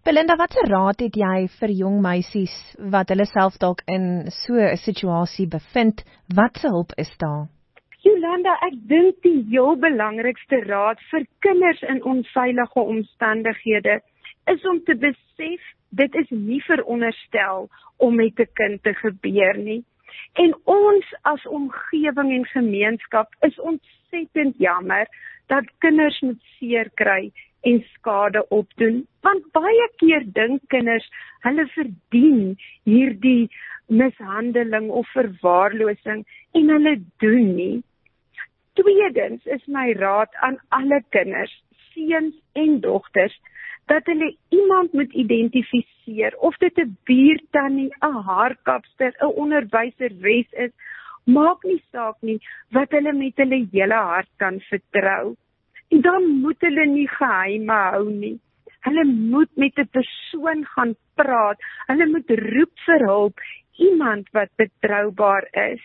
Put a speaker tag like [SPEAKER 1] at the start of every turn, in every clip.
[SPEAKER 1] Belinda, wat 'n raad het jy vir jong meisies wat hulle self dalk in so 'n situasie bevind? Wat se hulp is daar?
[SPEAKER 2] Jolanda, ek dink die heel belangrikste raad vir kinders in onveilige omstandighede is om te besef, dit is nie veronderstel om met 'n kind te gebeur nie. En ons as omgewing en gemeenskap is ontsettend jammer dat kinders moet seer kry en skade opdoen. Want baie keer dink kinders, hulle verdien hierdie mishandeling of verwaarlosing en hulle doen nie. Tweedens is my raad aan alle kinders, seuns en dogters, dat hulle iemand moet identifiseer, of dit 'n buurtannie, 'n haarkapster, 'n onderwyseres is, maak nie saak nie, wat hulle met hulle hele hart kan vertrou. En dan moet hulle nie geheime hou nie. Hulle moet met 'n persoon gaan praat, hulle moet roep vir hulp, iemand wat betroubaar is.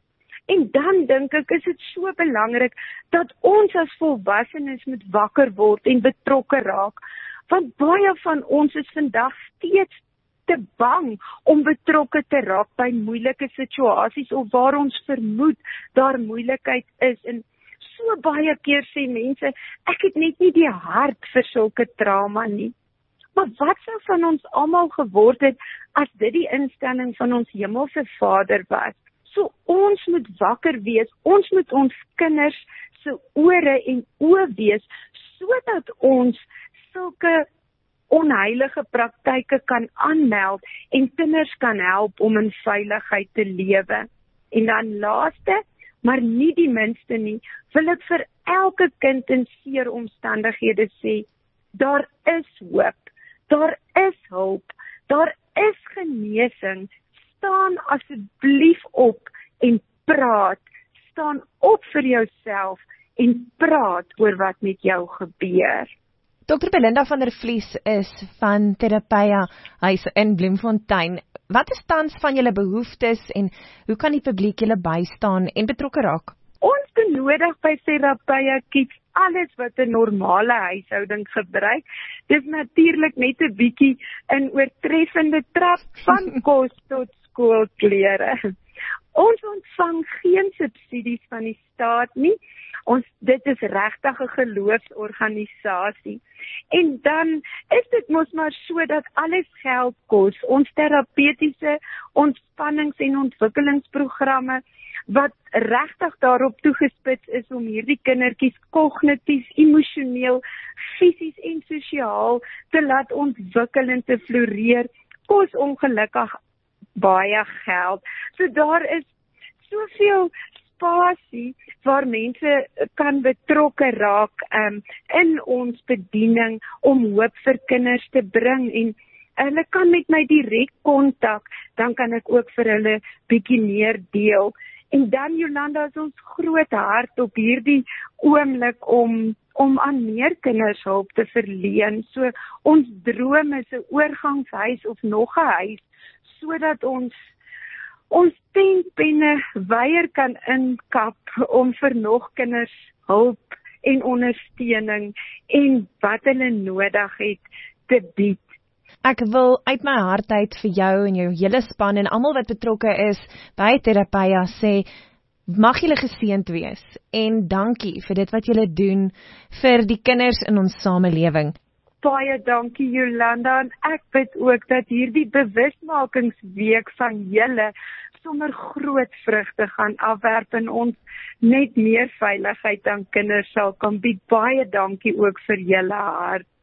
[SPEAKER 2] En dan dink ek, is dit so belangrik dat ons as volwassenes moet wakker word en betrokke raak. Want baie van ons is vandag steeds te bang om betrokke te raak by moeilike situasies of waar ons vermoed daar moeilikheid is. En so baie keer sê mense, ek het net nie die hart vir sulke trauma nie. Maar wat sou van ons almal geword het as dit die instelling van ons hemelse Vader was? So ons moet wakker wees, ons moet ons kinders se ore en oë wees, sodat ons sulke onheilige praktyke kan aanmeld en kinders kan help om in veiligheid te lewe. En dan laaste, maar nie die minste nie, wil ek vir elke kind in seer omstandighede sê, daar is hoop, daar is hulp, daar is genesing. Staan asseblief op en praat, staan op vir jouself en praat oor wat met jou gebeur.
[SPEAKER 1] Dr. Belinda van der Vlies is van Therapeia Huis in Bloemfontein. Wat is tans van julle behoeftes en hoe kan die publiek julle bystaan en betrokke raak?
[SPEAKER 2] Ons benodig by Therapeia Kids alles wat 'n normale huishouding gebruik. Dis natuurlik net 'n bietjie in oortreffende trap van kos tot skoolklere. Ons ontvang geen subsidies van die staat nie. Dit is regtig 'n geloofsorganisasie. En dan is dit mos maar so dat alles geld kos. Ons terapeutiese ontspannings- en ontwikkelingsprogramme wat regtig daarop toegespits is om hierdie kindertjies kognitief, emosioneel, fisies en sosiaal te laat ontwikkel en te floreer, kos ongelukkig baie geld. So daar is soveel spasie waar mense kan betrokke raak in ons bediening om hoop vir kinders te bring en hulle kan met my direk kontak, dan kan ek ook vir hulle bietjie meer deel. En dan Jolanda, is ons groot hart op hierdie oomblik om aan meer kinders hulp te verleen. So ons droom is 'n oorgangshuis of nog 'n huis, sodat ons tentpenne weier kan inkap om vir nog kinders hulp en ondersteuning en wat hulle nodig het te bied.
[SPEAKER 1] Ek wil uit my hart uit vir jou en jou hele span en almal wat betrokke is by Therapeia sê, mag julle geseënd wees en dankie vir dit wat julle doen vir die kinders in ons samelewing.
[SPEAKER 2] Baie dankie Jolanda, en ek bid ook dat hierdie bewusmakingsweek van julle sommer groot vrugte gaan afwerp en ons net meer veiligheid aan kinders sal kan bied. Baie dankie ook vir julle hart.